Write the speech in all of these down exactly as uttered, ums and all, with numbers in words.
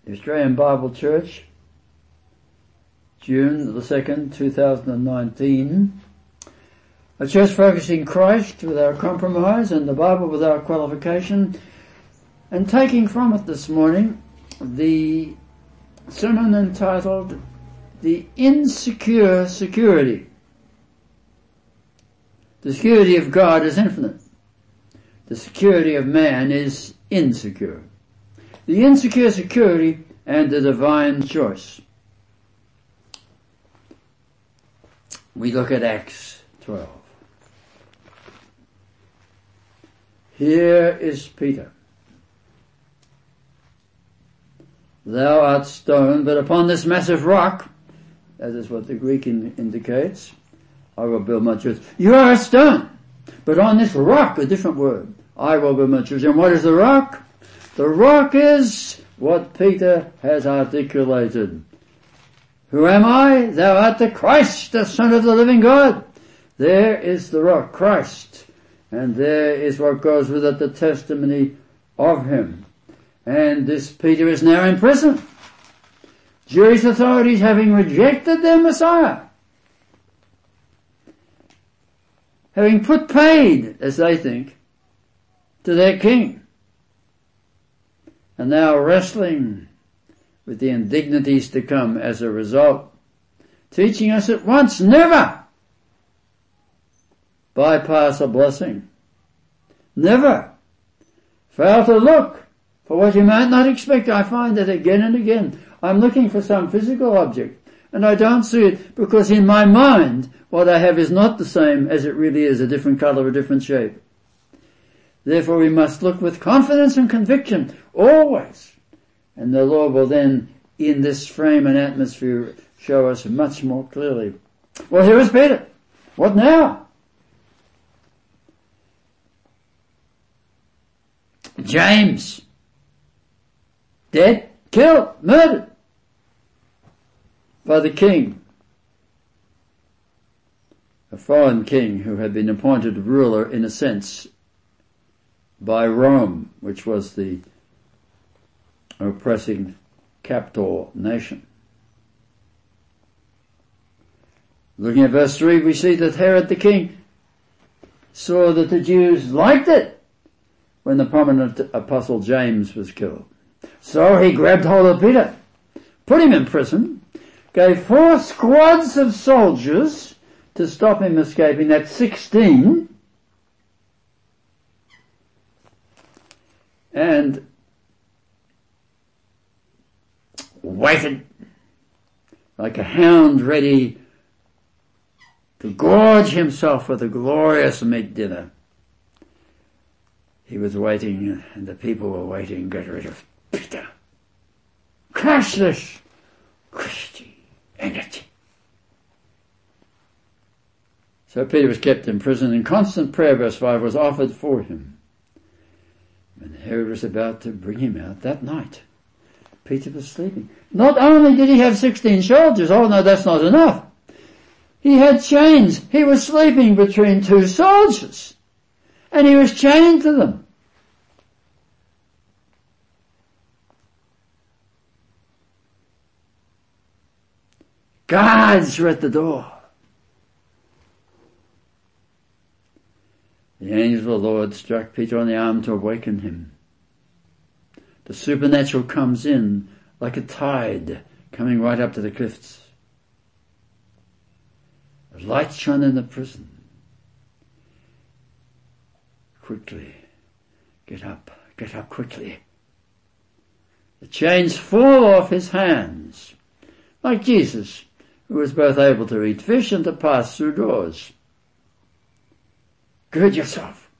the Australian Bible Church, June the second, two thousand nineteen. A church focusing Christ without compromise and the Bible without qualification, and taking from it this morning the sermon entitled The Insecure Security. The security of God is infinite. The security of man is insecure. The insecure security and the divine choice. We look at Acts twelve. Here is Peter. Thou art stone, but upon this massive rock, that is what the Greek in, indicates, I will build my church. You are a stone, but on this rock, a different word, I will build my church. And what is the rock? The rock is what Peter has articulated. Who am I? Thou art the Christ, the Son of the living God. There is the rock, Christ. And there is what goes with it, the testimony of him. And this Peter is now in prison. Jewish authorities having rejected their Messiah. Having put paid, as they think, to their king. And now wrestling with the indignities to come as a result. Teaching us at once, never bypass a blessing. Never fail to look for what you might not expect. I find that again and again. I'm looking for some physical object and I don't see it because in my mind what I have is not the same as it really is, a different color, a different shape. Therefore we must look with confidence and conviction always. And the Lord will then, in this frame and atmosphere, show us much more clearly. Well, here is Peter. What now? James. Dead, killed, murdered by the king. A foreign king who had been appointed ruler, in a sense, by Rome, which was the oppressing captor nation. Looking at verse three, we see that Herod the king saw that the Jews liked it when the prominent apostle James was killed. So he grabbed hold of Peter, put him in prison, gave four squads of soldiers to stop him escaping. That's sixteen. And waited like a hound ready to gorge himself with a glorious meat dinner. He was waiting, and the people were waiting. Get rid of Peter. Crush this Christianity. So Peter was kept in prison, and constant prayer, verse five, was offered for him. When Herod was about to bring him out that night, Peter was sleeping. Not only did he have sixteen soldiers, oh no, that's not enough. He had chains. He was sleeping between two soldiers. And he was chained to them. Guards were at the door. The angel of the Lord struck Peter on the arm to awaken him. The supernatural comes in like a tide coming right up to the cliffs. A light shone in the prison. Quickly, get up, get up quickly. The chains fall off his hands, like Jesus, who was both able to eat fish and to pass through doors. Gird yourself.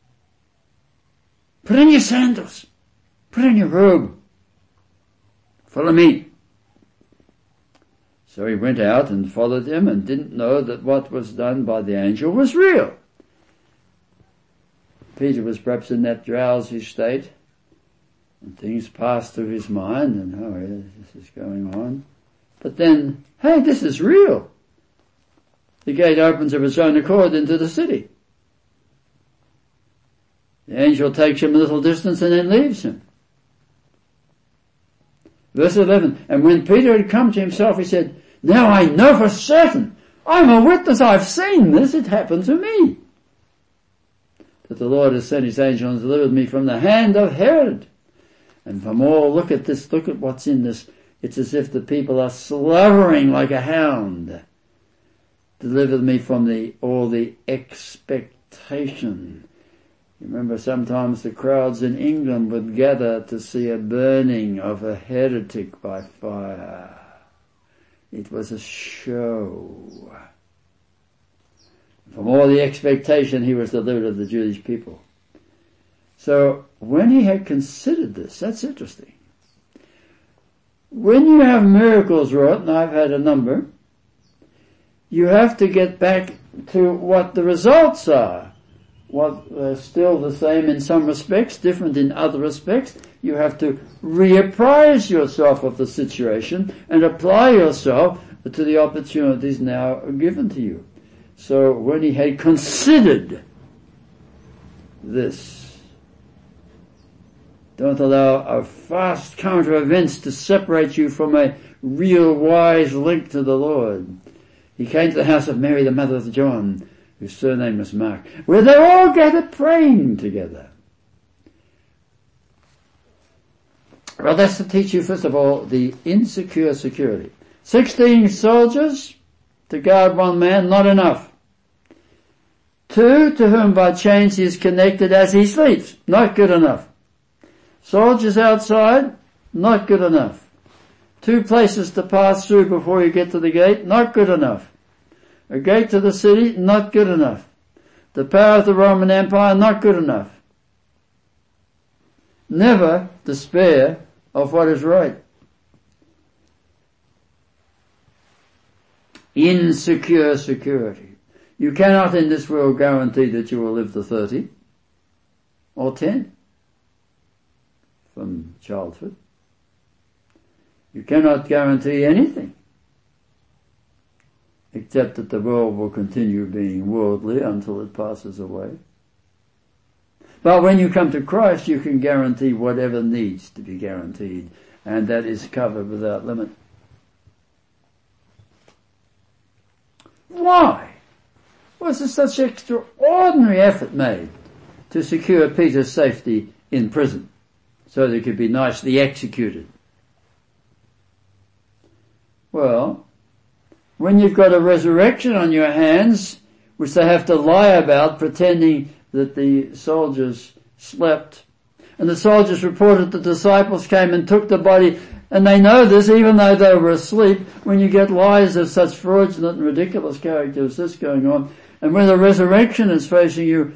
Put on your sandals. Put on your robe. Follow me. So he went out and followed him and didn't know that what was done by the angel was real. Peter was perhaps in that drowsy state, and things passed through his mind, and oh, this is going on. But then, hey, this is real. The gate opens of its own accord into the city. The angel takes him a little distance and then leaves him. Verse eleven, and when Peter had come to himself, he said, now I know for certain, I'm a witness, I've seen this, it happened to me, that the Lord has sent his angel and delivered me from the hand of Herod. And from all, look at this, look at what's in this. It's as if the people are slavering like a hound. Delivered me from the all the expectation. You remember sometimes the crowds in England would gather to see a burning of a heretic by fire. It was a show. From all the expectation he was delivered of the Jewish people. So when he had considered this, that's interesting. When you have miracles wrought, and I've had a number, you have to get back to what the results are. What are still the same in some respects, different in other respects. You have to reapprise yourself of the situation and apply yourself to the opportunities now given to you. So when he had considered this, don't allow a fast current of events to separate you from a real wise link to the Lord. He came to the house of Mary, the mother of John, whose surname was Mark, where they all gathered praying together. Well, that's to teach you, first of all, the insecure security. Sixteen soldiers to guard one man, not enough. Two to whom by chains he is connected as he sleeps, not good enough. Soldiers outside, not good enough. Two places to pass through before you get to the gate, not good enough. A gate to the city, not good enough. The power of the Roman Empire, not good enough. Never despair of what is right. Insecure security. You cannot in this world guarantee that you will live to thirty or ten from childhood. You cannot guarantee anything except that the world will continue being worldly until it passes away. But when you come to Christ, you can guarantee whatever needs to be guaranteed, and that is covered without limit. Why was there such extraordinary effort made to secure Peter's safety in prison so that he could be nicely executed? Well, when you've got a resurrection on your hands, which they have to lie about, pretending that the soldiers slept, and the soldiers reported the disciples came and took the body, and they know this even though they were asleep. When you get lies of such fraudulent and ridiculous character as this going on, and when the resurrection is facing you,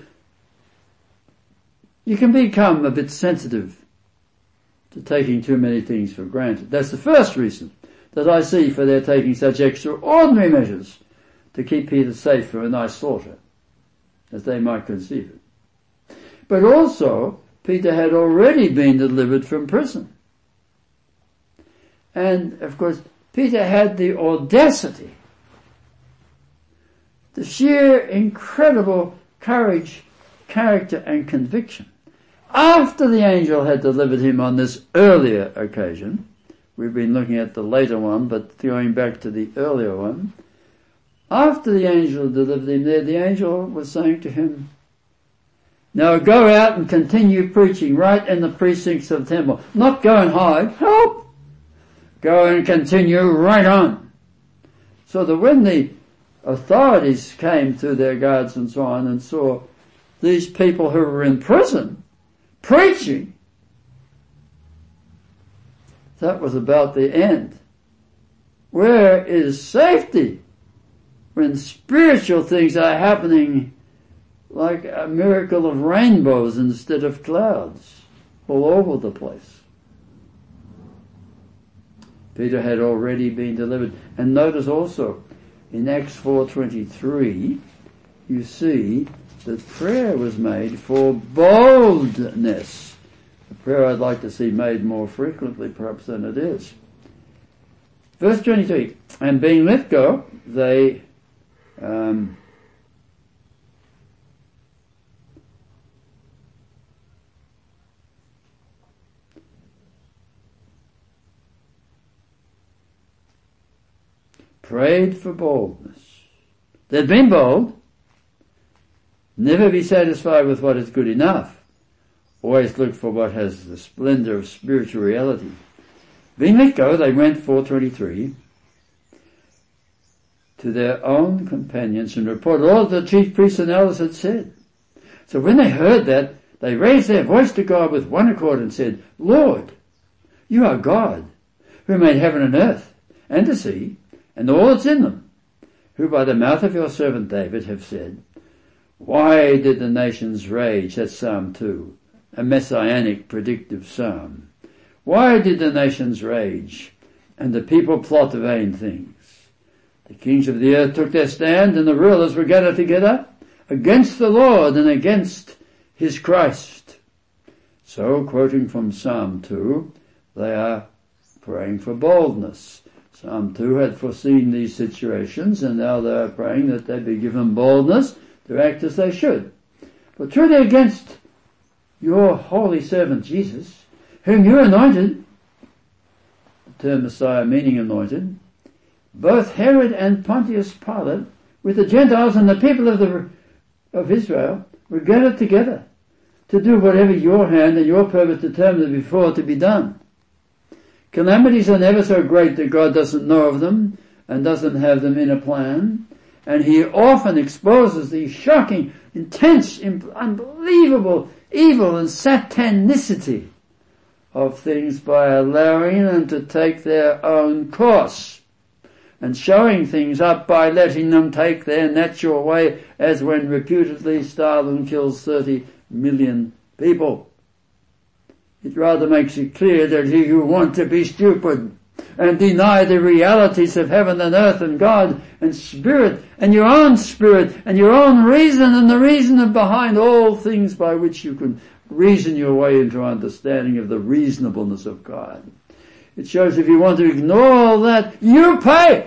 you can become a bit sensitive to taking too many things for granted. That's the first reason that I see for their taking such extraordinary measures to keep Peter safe from a nice slaughter, as they might conceive it. But also, Peter had already been delivered from prison. And, of course, Peter had the audacity, the sheer incredible courage, character and conviction. After the angel had delivered him on this earlier occasion, we've been looking at the later one, but going back to the earlier one, after the angel delivered him there, the angel was saying to him, now go out and continue preaching right in the precincts of the temple. Not go and hide. Help! Go and continue right on. So that when the authorities came through their guards and so on and saw these people who were in prison preaching, that was about the end. Where is safety when spiritual things are happening like a miracle of rainbows instead of clouds all over the place? Peter had already been delivered. And notice also, in Acts four twenty-three, you see that prayer was made for boldness. A prayer I'd like to see made more frequently perhaps than it is. Verse twenty-three, and being let go, they um, prayed for boldness. They'd been bold. Never be satisfied with what is good enough. Always look for what has the splendor of spiritual reality. Being let go, they went, four twenty-three, to their own companions and reported all the chief priests and elders had said. So when they heard that, they raised their voice to God with one accord and said, Lord, you are God, who made heaven and earth, and the sea, and all that's in them, who by the mouth of your servant David have said, why did the nations rage? That's Psalm two, a messianic predictive psalm. Why did the nations rage, and the people plot vain things? The kings of the earth took their stand, and the rulers were gathered together against the Lord and against his Christ. So, quoting from Psalm two, they are praying for boldness. Psalm two had foreseen these situations, and now they are praying that they be given boldness to act as they should. But truly against your holy servant Jesus, whom you anointed, the term Messiah meaning anointed, both Herod and Pontius Pilate, with the Gentiles and the people of the of Israel, were gathered together to do whatever your hand and your purpose determined before to be done. Calamities are never so great that God doesn't know of them and doesn't have them in a plan. And he often exposes the shocking, intense, unbelievable evil and satanicity of things by allowing them to take their own course and showing things up by letting them take their natural way, as when reputedly Stalin kills thirty million people. It rather makes it clear that if you want to be stupid and deny the realities of heaven and earth and God and spirit and your own spirit and your own reason and the reason of behind all things by which you can reason your way into understanding of the reasonableness of God. It shows if you want to ignore all that, you pay.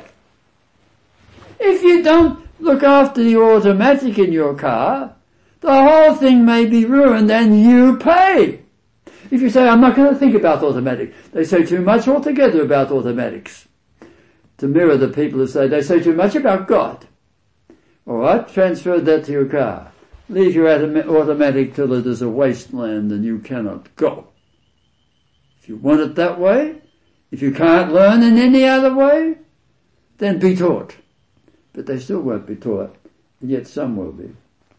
If you don't look after the automatic in your car, the whole thing may be ruined and you pay. If you say, I'm not going to think about automatic, they say too much altogether about automatics. To mirror the people who say, they say too much about God. Alright, transfer that to your car. Leave your automatic till it is a wasteland and you cannot go. If you want it that way, if you can't learn in any other way, then be taught. But they still won't be taught, and yet some will be.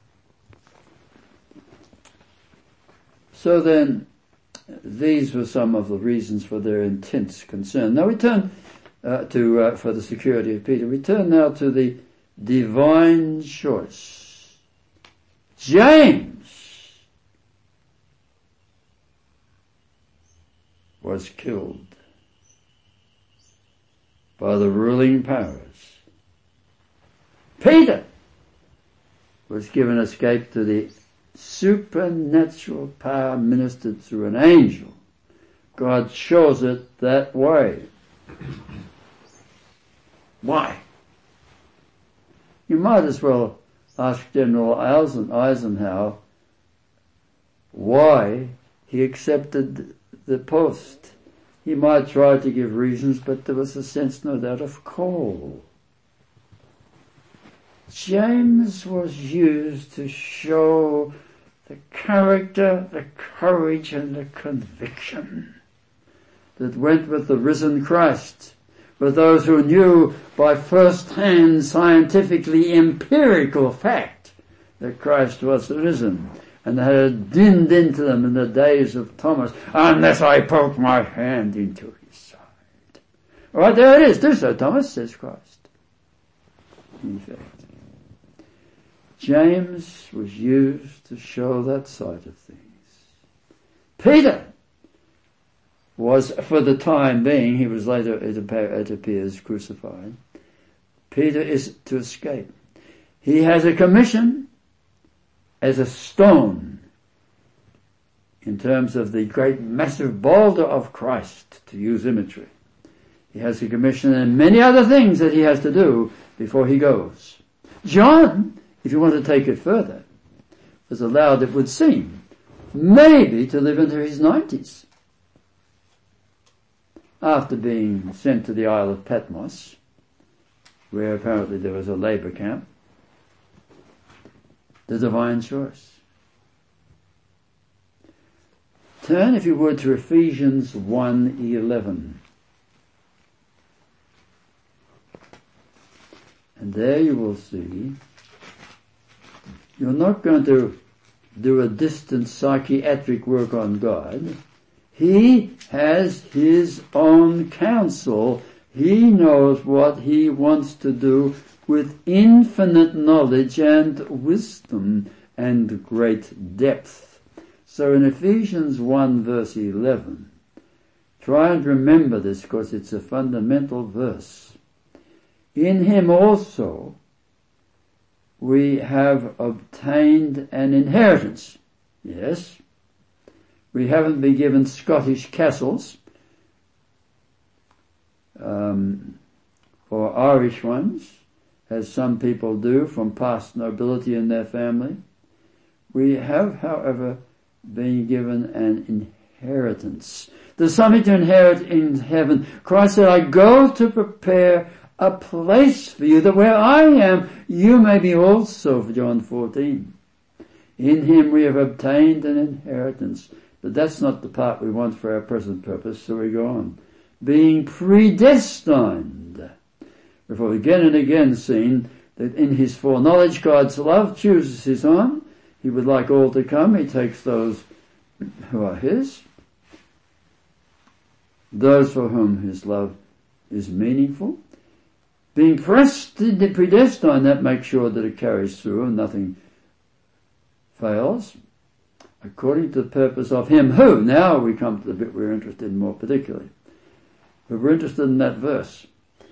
So then, these were some of the reasons for their intense concern. Now we turn uh, to, uh, for the security of Peter, we turn now to the divine choice. James was killed by the ruling powers. Peter was given escape to the supernatural power ministered through an angel. God chose it that way. Why? You might as well ask General Eisenhower why he accepted the post. He might try to give reasons, but there was a sense, no doubt, of call. James was used to show the character, the courage, and the conviction that went with the risen Christ, with those who knew by first-hand, scientifically empirical fact that Christ was risen, and that had dinned into them in the days of Thomas, unless I poke my hand into his side. All right, there it is. Do so, Thomas, says Christ. In fact, James was used to show that side of things. Peter was, for the time being, he was later, it appears, crucified. Peter is to escape. He has a commission as a stone in terms of the great massive boulder of Christ, to use imagery. He has a commission and many other things that he has to do before he goes. John, if you want to take it further, was allowed, it would seem, maybe to live into his nineties. After being sent to the Isle of Patmos, where apparently there was a labour camp. The divine choice. Turn, if you would, to Ephesians one eleven. And there you will see, you're not going to do a distant psychiatric work on God. He has his own counsel. He knows what he wants to do with infinite knowledge and wisdom and great depth. So in Ephesians one verse eleven, try and remember this because it's a fundamental verse. In him also we have obtained an inheritance. Yes, we haven't been given Scottish castles, um, or Irish ones, as some people do from past nobility in their family. We have, however, been given an inheritance. There's something to inherit in heaven. Christ said, I go to prepare a place for you, that where I am, you may be also, for John fourteen. In him we have obtained an inheritance. But that's not the part we want for our present purpose, so we go on. Being predestined. We've again and again seen that in his foreknowledge God's love chooses his own. He would like all to come. He takes those who are his, those for whom his love is meaningful. Being predestined, that makes sure that it carries through and nothing fails, according to the purpose of him who. Now we come to the bit we're interested in more particularly. But we're interested in that verse.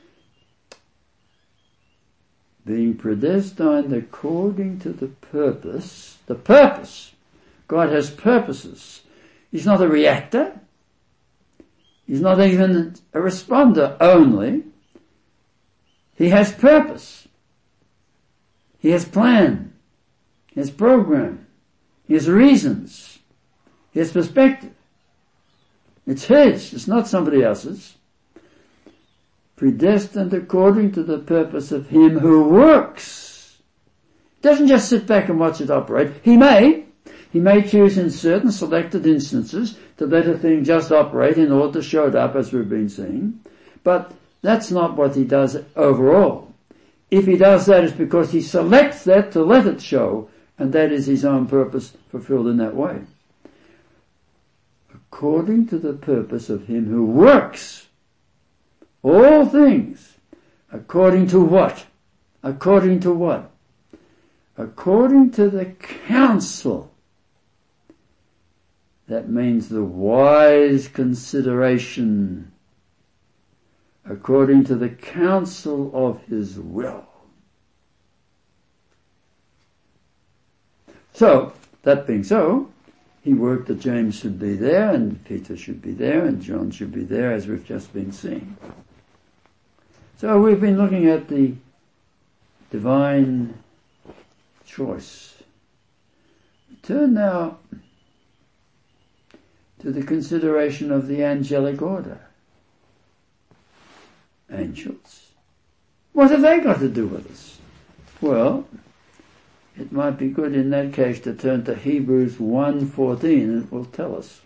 Being predestined according to the purpose. The purpose. God has purposes. He's not a reactor. He's not even a responder only. He has purpose. He has plan. He has program. He has reasons. He has perspective. It's his. It's not somebody else's. Predestined according to the purpose of him who works. Doesn't just sit back and watch it operate. He may. He may choose in certain selected instances to let a thing just operate in order to show it up, as we've been seeing. But that's not what he does overall. If he does that, it's because he selects that to let it show, and that is his own purpose fulfilled in that way. According to the purpose of him who works all things. According to what? According to what? According to the counsel. That means the wise consideration. According to the counsel of his will. So, that being so, he worked that James should be there, and Peter should be there, and John should be there, as we've just been seeing. So we've been looking at the divine choice. Turn now to the consideration of the angelic order. Angels. What have they got to do with us? Well, it might be good in that case to turn to Hebrews one fourteen, and it will tell us.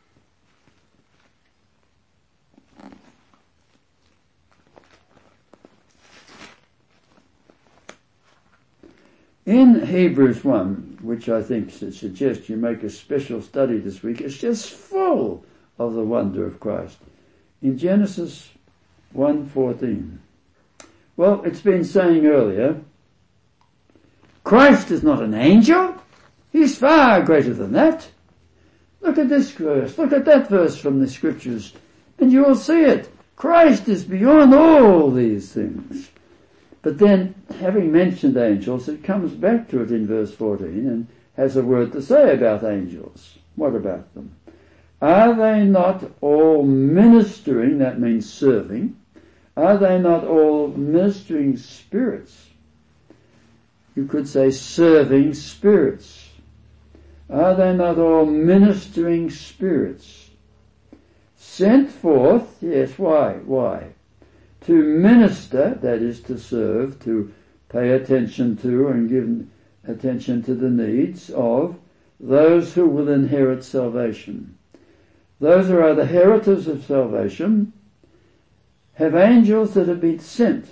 In Hebrews one, which I think suggests you make a special study this week, it's just full of the wonder of Christ. In Genesis one fourteen. Well, it's been saying earlier, Christ is not an angel. He's far greater than that. Look at this verse. Look at that verse from the scriptures, and you will see it. Christ is beyond all these things. But then, having mentioned angels, it comes back to it in verse fourteen and has a word to say about angels. What about them? Are they not all ministering, that means serving, are they not all ministering spirits? You could say serving spirits. Are they not all ministering spirits? Sent forth, yes, why? Why? to minister, that is to serve, to pay attention to and give attention to the needs of those who will inherit salvation. Those who are the heritors of salvation have angels that have been sent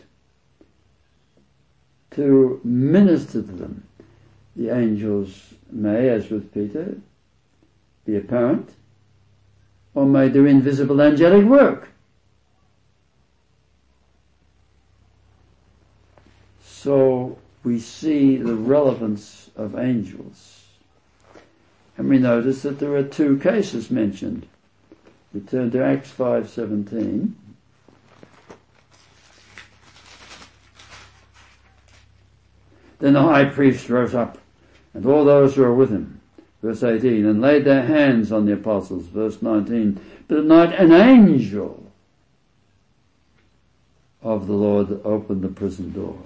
to minister to them. The angels may, as with Peter, be apparent, or may do invisible angelic work. So we see the relevance of angels. And we notice that there are two cases mentioned. We turn to Acts five seventeen. Then the high priest rose up, and all those who were with him, verse eighteen, and laid their hands on the apostles, verse nineteen. But at night an angel of the Lord opened the prison door.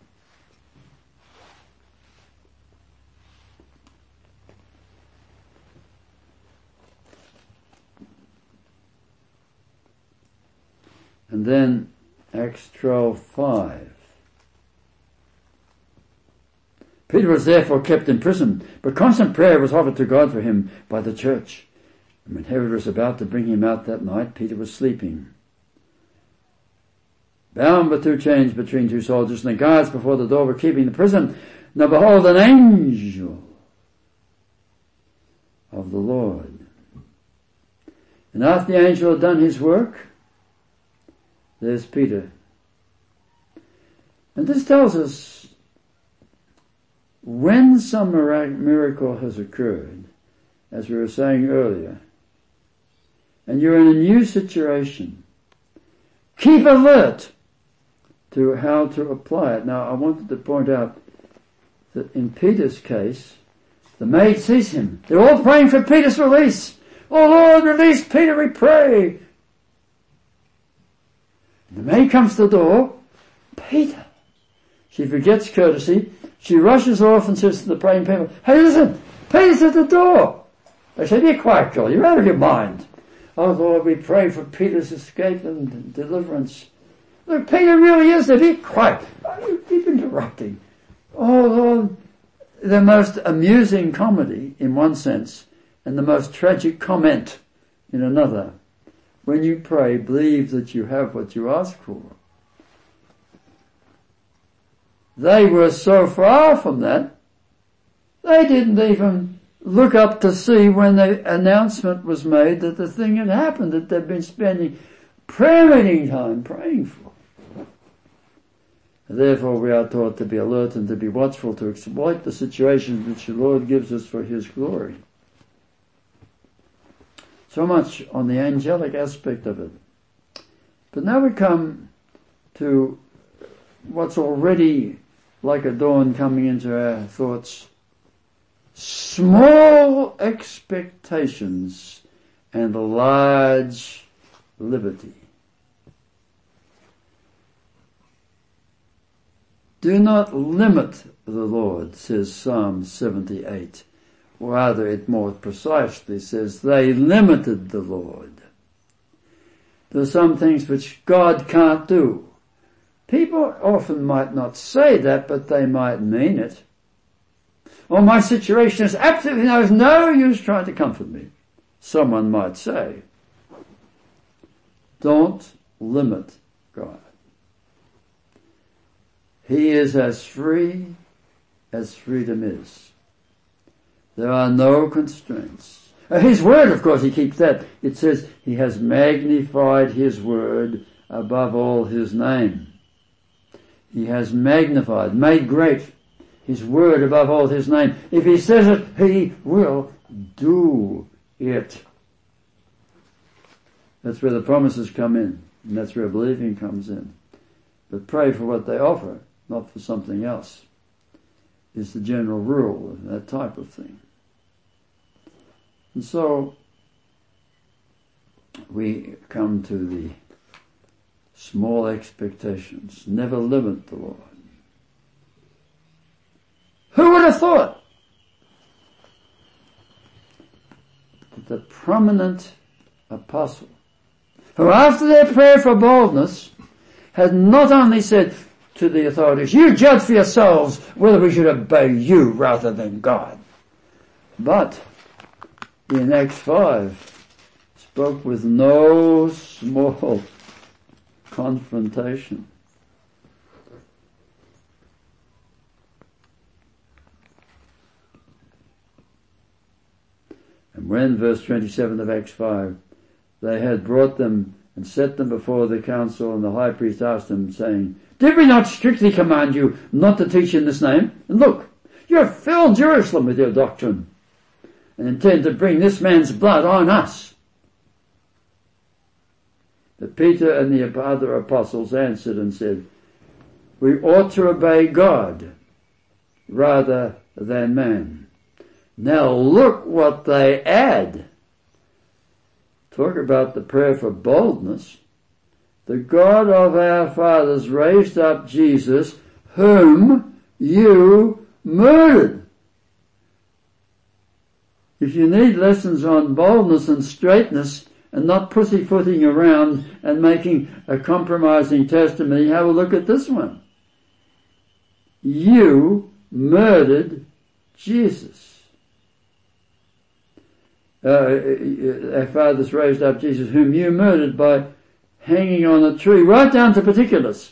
And then Acts twelve five. Peter was therefore kept in prison, but constant prayer was offered to God for him by the church. And when Herod was about to bring him out that night, Peter was sleeping, bound with two chains between two soldiers, and the guards before the door were keeping the prison. Now behold, an angel of the Lord. And after the angel had done his work, there's Peter. And this tells us when some miracle has occurred, as we were saying earlier, and you're in a new situation, keep alert to how to apply it. Now, I wanted to point out that in Peter's case, the maid sees him. They're all praying for Peter's release. Oh Lord, release Peter, we pray. The maid comes to the door. Peter. She forgets courtesy. She rushes off and says to the praying people, hey, listen, Peter's at the door. They say, be quiet, girl, you're out of your mind. Oh Lord, we pray for Peter's escape and deliverance. Look, Peter really is there. Be quiet. Oh, you keep interrupting. Oh Lord, the most amusing comedy in one sense and the most tragic comment in another. When you pray, believe that you have what you ask for. They were so far from that, they didn't even look up to see when the announcement was made that the thing had happened that they'd been spending prayer meeting time praying for. Therefore we are taught to be alert and to be watchful, to exploit the situations which the Lord gives us for His glory. So much on the angelic aspect of it. But now we come to what's already like a dawn coming into our thoughts. Small expectations and large liberty. Do not limit the Lord, says Psalm seventy-eight. Rather, it more precisely says, they limited the Lord. There are some things which God can't do. People often might not say that, but they might mean it. Oh, my situation is absolutely no, no use trying to comfort me. Someone might say. Don't limit God. He is as free as freedom is. There are no constraints. His word, of course, he keeps that. It says he has magnified his word above all his name. He has magnified, made great his word above all his name. If he says it, he will do it. That's where the promises come in, and that's where believing comes in. But pray for what they offer, not for something else, is the general rule of that type of thing. And so we come to the small expectations. Never limit the Lord. Who would have thought that the prominent apostle, who after their prayer for boldness had not only said to the authorities, you judge for yourselves whether we should obey you rather than God, but in Acts five spoke with no small confrontation. And when, verse twenty-seven of Acts five, they had brought them and set them before the council, and the high priest asked them, saying, did we not strictly command you not to teach in this name? And look, you have filled Jerusalem with your doctrine, and intend to bring this man's blood on us. But Peter and the other apostles answered and said, we ought to obey God rather than man. Now look what they add. Talk about the prayer for boldness. The God of our fathers raised up Jesus, whom you murdered. If you need lessons on boldness and straightness and not pussyfooting around and making a compromising testimony, have a look at this one. You murdered Jesus. Uh, our fathers raised up Jesus, whom you murdered by hanging on a tree, right down to particulars.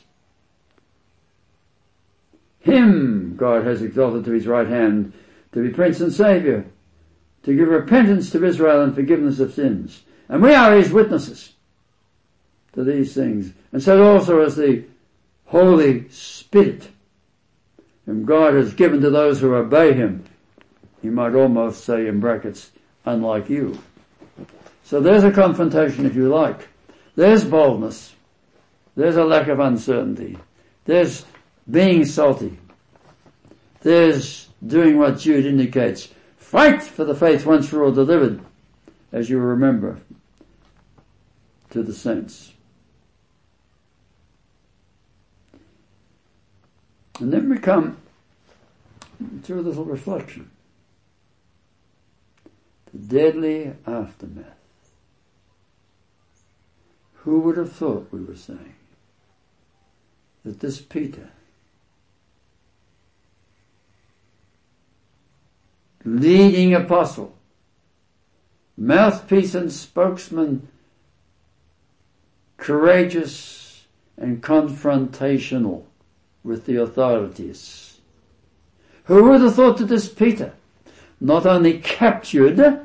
Him God has exalted to his right hand to be Prince and Saviour, to give repentance to Israel and forgiveness of sins. And we are his witnesses to these things. And so also as the Holy Spirit, whom God has given to those who obey him. You might almost say in brackets, unlike you. So there's a confrontation if you like. There's boldness. There's a lack of uncertainty. There's being salty. There's doing what Jude indicates. Fight for the faith once for all delivered, as you remember, to the saints. And then we come to a little reflection. The deadly aftermath. Who would have thought, we were saying, that this Peter, leading apostle, mouthpiece and spokesman, courageous and confrontational with the authorities. Who would have thought that this Peter, not only captured,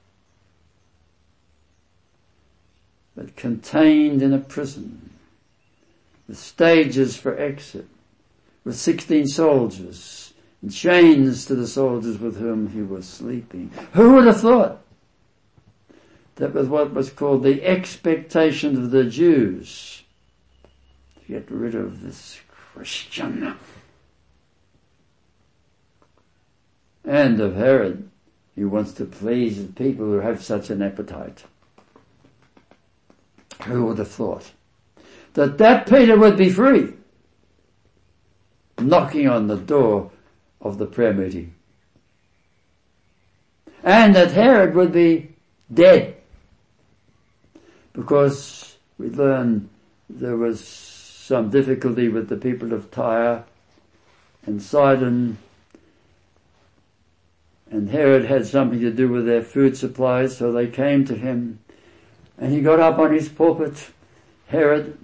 but contained in a prison, with stages for exit, with sixteen soldiers, and chains to the soldiers with whom he was sleeping. Who would have thought that with what was called the expectation of the Jews to get rid of this Christian, and of Herod, he wants to please the people who have such an appetite. Who would have thought that that Peter would be free, knocking on the door of the prayer meeting, and that Herod would be dead, because we learn there was some difficulty with the people of Tyre and Sidon, and Herod had something to do with their food supplies, so they came to him, and he got up on his pulpit, Herod,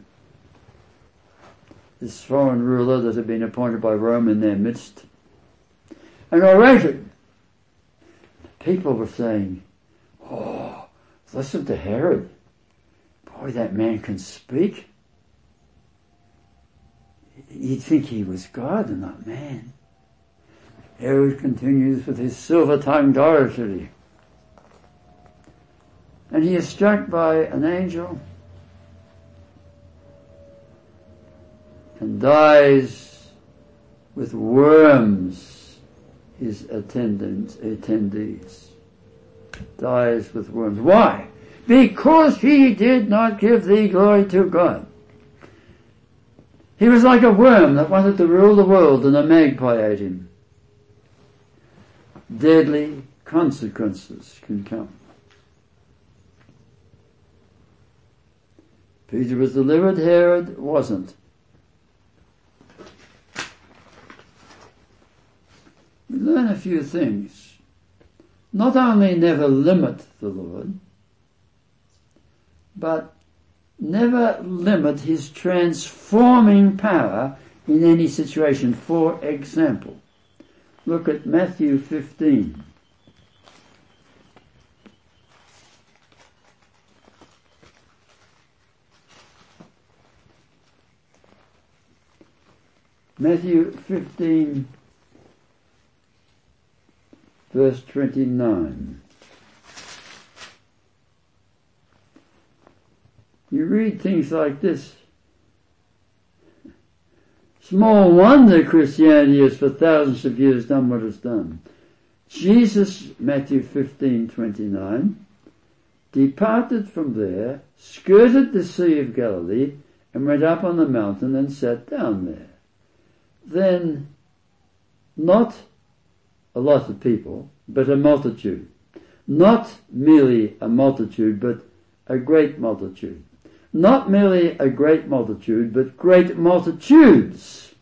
this foreign ruler that had been appointed by Rome in their midst, and orated. People were saying, oh, listen to Herod. Boy, that man can speak. You'd think he was God and not man. Herod continues with his silver-tongued oratory. And he is struck by an angel and dies with worms, his attendants, attendees. Dies with worms. Why? Because he did not give the glory to God. He was like a worm that wanted to rule the world, and a magpie ate him. Deadly consequences can come. Peter was delivered, Herod wasn't. We learn a few things. Not only never limit the Lord, but never limit his transforming power in any situation. For example, look at Matthew fifteen. Matthew fifteen, verse twenty-nine. You read things like this. Small wonder Christianity has for thousands of years done what it's done. Jesus, Matthew fifteen twenty-nine, departed from there, skirted the Sea of Galilee, and went up on the mountain and sat down there. Then, not a lot of people, but a multitude. Not merely a multitude, but a great multitude. Not merely a great multitude, but great multitudes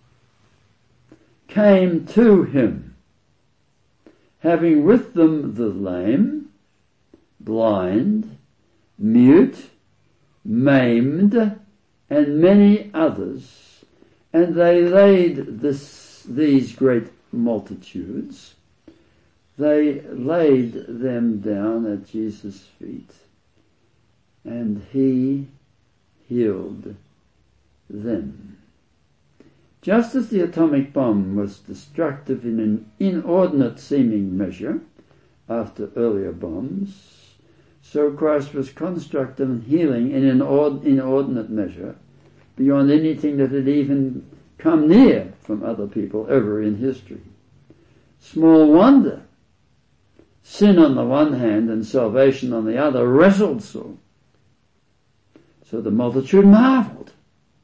came to him, having with them the lame, blind, mute, maimed, and many others, and they laid this, these great multitudes, they laid them down at Jesus' feet, and he healed them. Just as the atomic bomb was destructive in an inordinate seeming measure after earlier bombs, so Christ was constructive and healing in an inordinate measure beyond anything that had even come near from other people ever in history. Small wonder sin on the one hand and salvation on the other wrestled so. So the multitude marveled.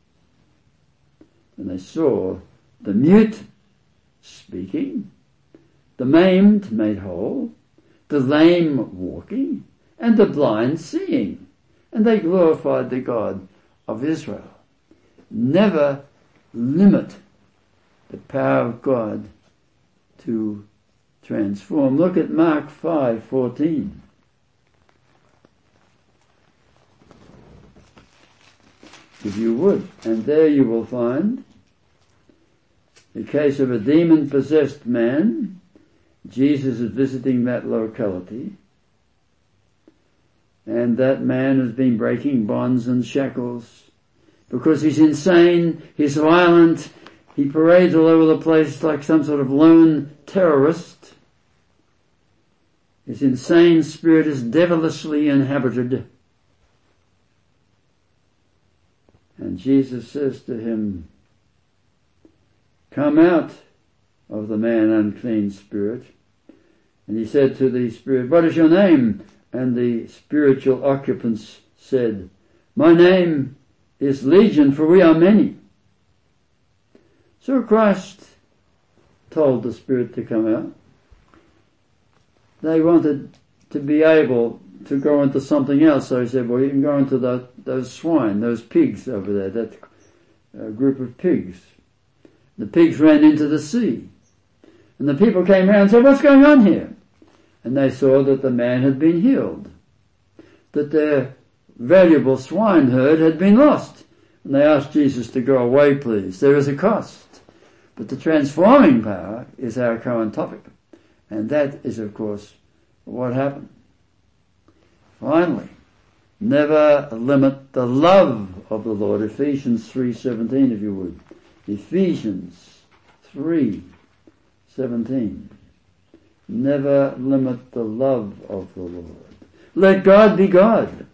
And they saw the mute speaking, the maimed made whole, the lame walking, and the blind seeing. And they glorified the God of Israel. Never limit the power of God to transform. Look at Mark five fourteen. If you would. And there you will find the case of a demon-possessed man. Jesus is visiting that locality. And that man has been breaking bonds and shackles because he's insane, he's violent, he parades all over the place like some sort of lone terrorist. His insane spirit is devilishly inhabited. And Jesus says to him, "Come out of the man, unclean spirit." And he said to the spirit, "What is your name?" And the spiritual occupants said, "My name is Legion, for we are many." So Christ told the spirit to come out. They wanted to be able to go into something else, so he said, well, you can go into the, those swine, those pigs over there, that uh, group of pigs. The pigs ran into the sea. And the people came around and said, "What's going on here?" And they saw that the man had been healed, that their valuable swineherd had been lost. And they asked Jesus to go away, please. There is a cost. But the transforming power is our current topic. And that is, of course, what happened. Finally, never limit the love of the Lord. Ephesians three seventeen, if you would. Ephesians three seventeen. Never limit the love of the Lord. Let God be God.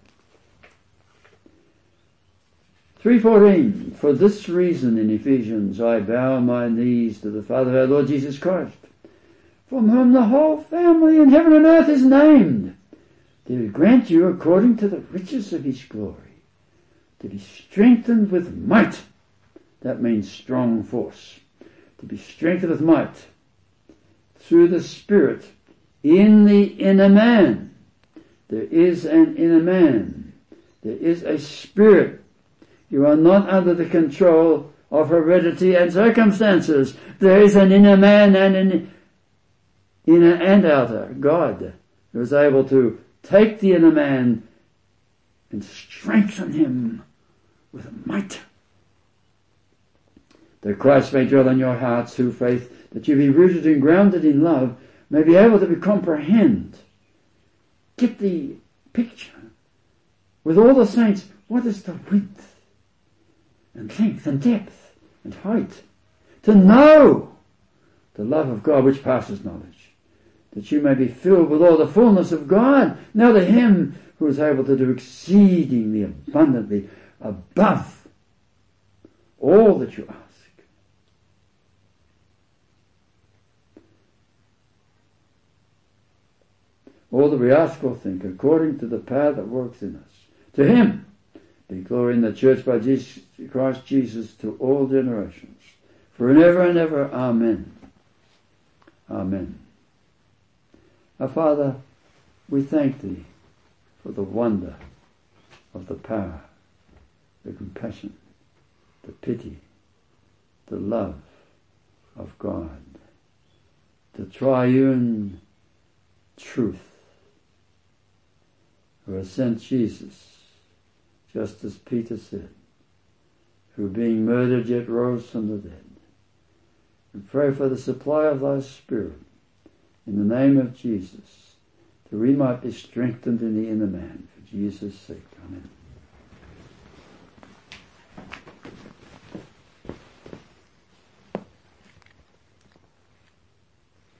three fourteen. For this reason in Ephesians I bow my knees to the Father of our Lord Jesus Christ, from whom the whole family in heaven and earth is named, that he grant you according to the riches of his glory, to be strengthened with might. That means strong force. To be strengthened with might through the Spirit in the inner man. There is an inner man. There is a spirit You are not under the control of heredity and circumstances. There is an inner man and an inner and outer God who is able to take the inner man and strengthen him with might, that Christ may dwell in your hearts through faith, that you be rooted and grounded in love, may be able to comprehend, get the picture with all the saints, what is the width and length and depth and height, to know the love of God which passes knowledge, that you may be filled with all the fullness of God. Now to him who is able to do exceedingly abundantly above all that you ask. All that we ask or think, according to the power that works in us. To him be glory in the church by Jesus, Christ Jesus to all generations, for and ever and ever. Amen. Amen. Our Father, we thank thee for the wonder of the power, the compassion, the pity, the love of God, the triune truth, who has sent Jesus, just as Peter said, who being murdered yet rose from the dead. And pray for the supply of thy Spirit in the name of Jesus, that we might be strengthened in the inner man, for Jesus' sake. Amen.